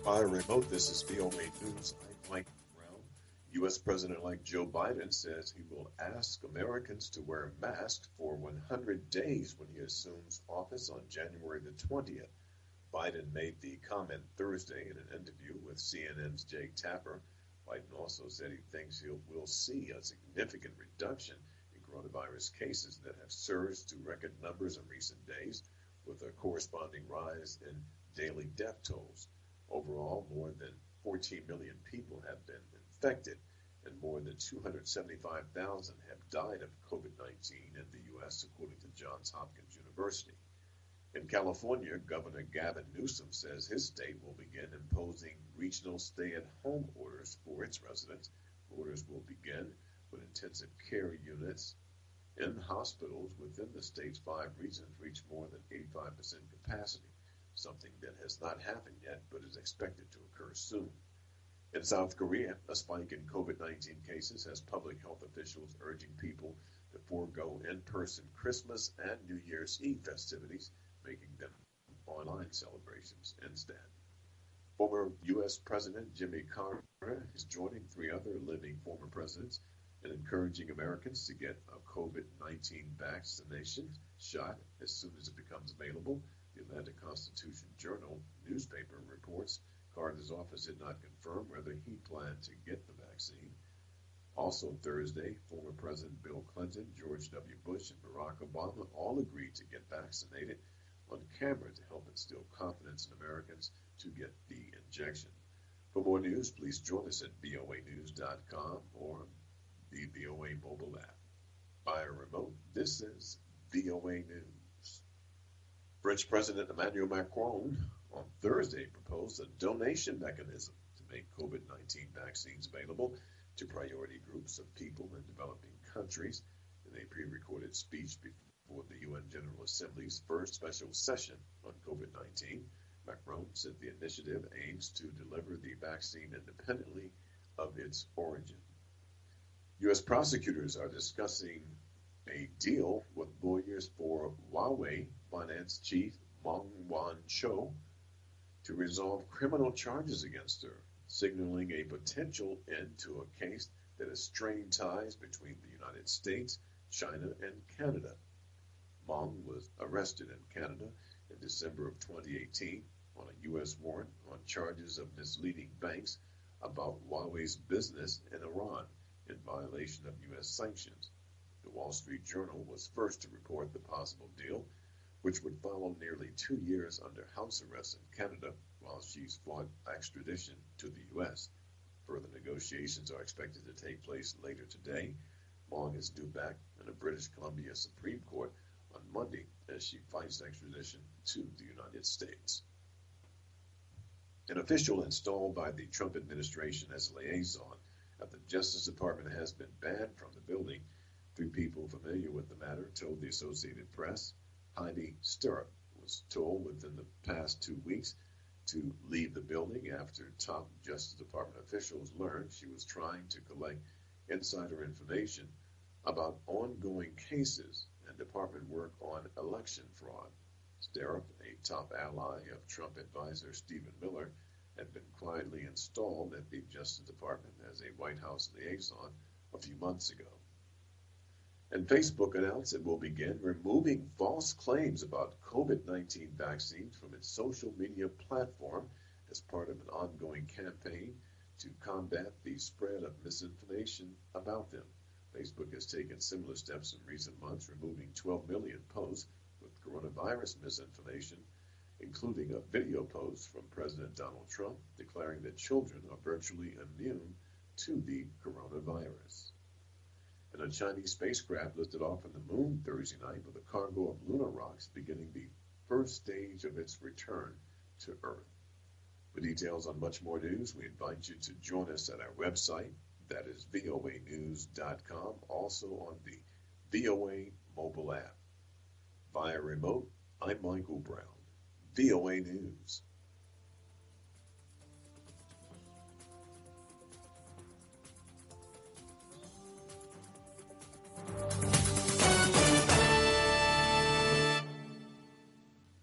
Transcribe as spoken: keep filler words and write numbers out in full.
Via remote, this is V O A News. I'm Mike Brown. U S. President-elect Joe Biden says he will ask Americans to wear masks for one hundred days when he assumes office on January the twentieth. Biden made the comment Thursday in an interview with C N N's Jake Tapper. Biden also said he thinks he will see a significant reduction in coronavirus cases that have surged to record numbers in recent days, with a corresponding rise in daily death tolls. Overall, more than fourteen million people have been infected and more than two hundred seventy-five thousand have died of COVID nineteen in the U S, according to Johns Hopkins University. In California, Governor Gavin Newsom says his state will begin imposing regional stay-at-home orders for its residents. Orders will begin when intensive care units in hospitals within the state's five regions reach more than eighty-five percent capacity, something that has not happened yet but is expected to occur soon. In South Korea, a spike in COVID nineteen cases has public health officials urging people to forego in-person Christmas and New Year's Eve festivities, making them online celebrations instead. Former U S. President Jimmy Carter is joining three other living former presidents in encouraging Americans to get a COVID nineteen vaccination shot as soon as it becomes available. The Atlanta Constitution Journal newspaper reports Carter's office did not confirm whether he planned to get the vaccine. Also Thursday, former President Bill Clinton, George W. Bush, and Barack Obama all agreed to get vaccinated on camera to help instill confidence in Americans to get the injection. For more news, please join us at V O A news dot com or the V O A mobile app. Via remote, this is V O A News. French President Emmanuel Macron on Thursday proposed a donation mechanism to make COVID nineteen vaccines available to priority groups of people in developing countries. In a pre-recorded speech before the U N General Assembly's first special session on COVID nineteen, Macron said the initiative aims to deliver the vaccine independently of its origin. U S prosecutors are discussing a deal with lawyers for Huawei finance chief Meng Wanzhou to resolve criminal charges against her, signaling a potential end to a case that has strained ties between the United States, China, and Canada. Meng was arrested in Canada in December of twenty eighteen on a U S warrant on charges of misleading banks about Huawei's business in Iran in violation of U S sanctions. The Wall Street Journal was first to report the possible deal, which would follow nearly two years under house arrest in Canada while she's fought extradition to the U S. Further negotiations are expected to take place later today. Meng is due back in the British Columbia Supreme Court on Monday as she fights extradition to the United States. An official installed by the Trump administration as liaison at the Justice Department has been banned from the building. Three people familiar with the matter told the Associated Press. Heidi Stirrup was told within the past two weeks to leave the building after top Justice Department officials learned she was trying to collect insider information about ongoing cases and department work on election fraud. Stirrup, a top ally of Trump advisor Stephen Miller, had been quietly installed at the Justice Department as a White House liaison a few months ago. And Facebook announced it will begin removing false claims about COVID nineteen vaccines from its social media platform as part of an ongoing campaign to combat the spread of misinformation about them. Facebook has taken similar steps in recent months, removing twelve million posts with coronavirus misinformation, including a video post from President Donald Trump declaring that children are virtually immune to the coronavirus. And a Chinese spacecraft lifted off from the moon Thursday night with a cargo of lunar rocks, beginning the first stage of its return to Earth. For details on much more news, we invite you to join us at our website, that is V O A news dot com, also on the V O A mobile app. Via remote, I'm Michael Brown, V O A News.